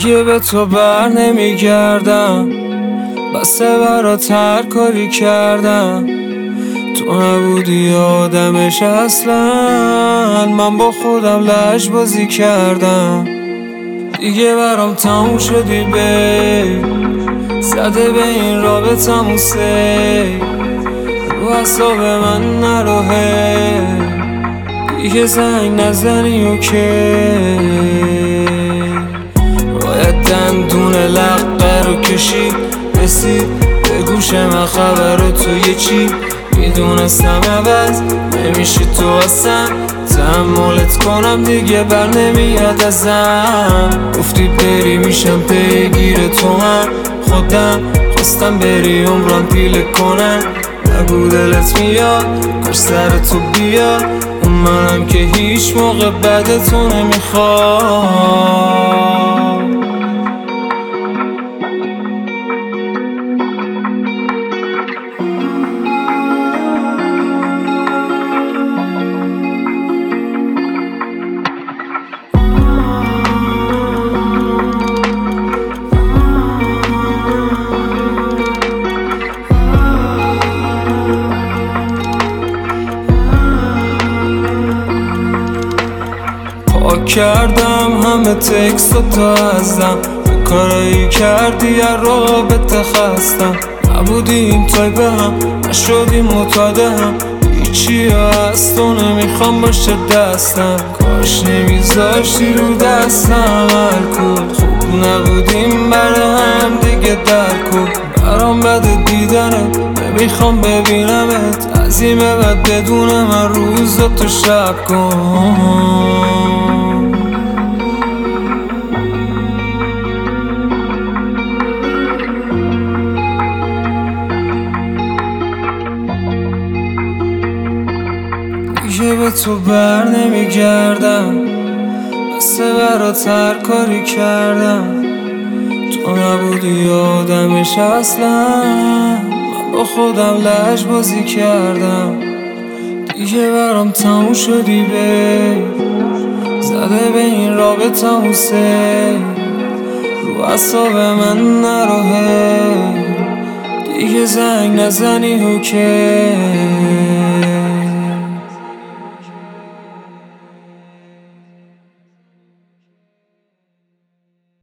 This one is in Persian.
دیگه به تو بر نمیگردم، بسه برات هر کاری کردم. تو نبودی آدمش اصلا، من با خودم لجبازی کردم. دیگه برام تموم شدی بی، زده به این رابطمون سی، رو اعصاب من نرو هی، دیگه زنگ نزنی اوکی. باید دندون لقه رو کشید، رسید به گوش من خبر تو یه چی. میدونستم عوض نمیشه تو اصلا، تحملت کنم دیگه بر نمیاد ازم. گفتی بری میشم پیگیر تو هم، خودم خواستم بری عمرم پیله کنم. نگو دلت میاد کاش سر تو بیاد، اون منم که هیچ موقع بعد تو نمیخوام. پاک کردم همه تکست و تا ازم، به کارایی کردی از رابطه خستم. نبودیم تایپه هم، نشدیم متاده هم، هیچی از تو نمیخوام باشه دستم. کاش نمیذاشتی رو دستم الکل، خوب نبودیم برای هم دیگه در کن. برام بده دیدنت، نمیخوام ببینمت، از این به بعد بدون من روزا تو شب کن. دیگه به تو بر نمیگردم، بسه برات هر کاری کردم. تو نبودی آدمش اصلا، من با خودم لجبازی کردم. دیگه برام تموم شدی بی، زده به این رابطمون سی، رو اعصاب من نرو هی، دیگه زنگ نزنی اوکی.